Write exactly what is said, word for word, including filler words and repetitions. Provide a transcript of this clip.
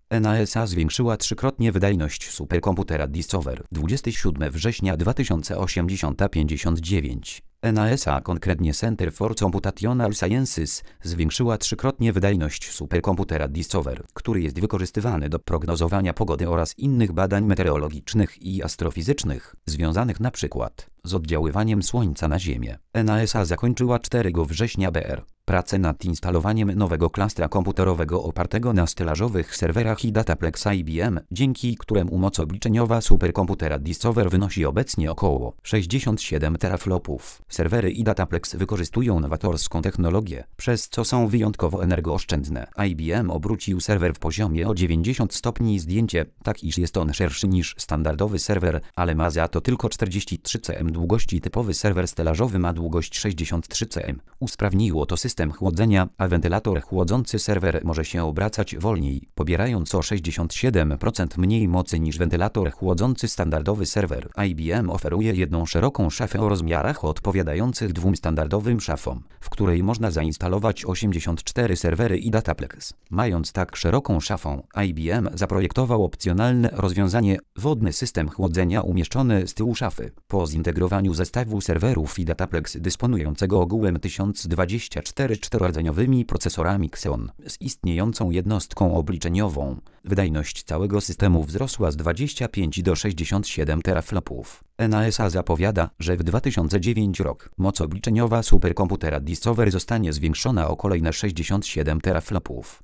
N A S A zwiększyła trzykrotnie wydajność superkomputera Discover dwudziestego siódmego września dwa tysiące osiemdziesiąt pięćdziesiąt dziewięć. N A S A, konkretnie Center for Computational Sciences, zwiększyła trzykrotnie wydajność superkomputera Discover, który jest wykorzystywany do prognozowania pogody oraz innych badań meteorologicznych i astrofizycznych, związanych np. z oddziaływaniem Słońca na Ziemię. N A S A zakończyła czwartego września B R pracę nad instalowaniem nowego klastra komputerowego opartego na stelażowych serwerach i Dataplex I B M, dzięki któremu moc obliczeniowa superkomputera Discover wynosi obecnie około sześćdziesiąt siedem teraflopów. Serwery i Dataplex wykorzystują nowatorską technologię, przez co są wyjątkowo energooszczędne. I B M obrócił serwer w poziomie o dziewięćdziesiąt stopni zdjęcie, tak iż jest on szerszy niż standardowy serwer, ale ma za to tylko czterdzieści trzy centymetry długości. Typowy serwer stelażowy ma długość sześćdziesiąt trzy centymetry. Usprawniło to system chłodzenia, a wentylator chłodzący serwer może się obracać wolniej, pobierając o sześćdziesiąt siedem procent mniej mocy niż wentylator chłodzący standardowy serwer. I B M oferuje jedną szeroką szafę o rozmiarach odpowiadających dwóm standardowym szafom, w której można zainstalować osiemdziesiąt cztery serwery i Dataplex. Mając tak szeroką szafę, I B M zaprojektował opcjonalne rozwiązanie wodny system chłodzenia umieszczony z tyłu szafy. Po zintegrowaniu zestawu serwerów i Dataplex dysponującego ogółem tysiąc dwadzieścia cztery czterorodzeniowymi procesorami Xeon z istniejącą jednostką obliczeniową, wydajność całego systemu wzrosła z dwudziestu pięciu do sześćdziesięciu siedmiu teraflopów. N A S A zapowiada, że w dwa tysiące dziewiąty rok moc obliczeniowa superkomputera Discover zostanie zwiększona o kolejne sześćdziesiąt siedem teraflopów.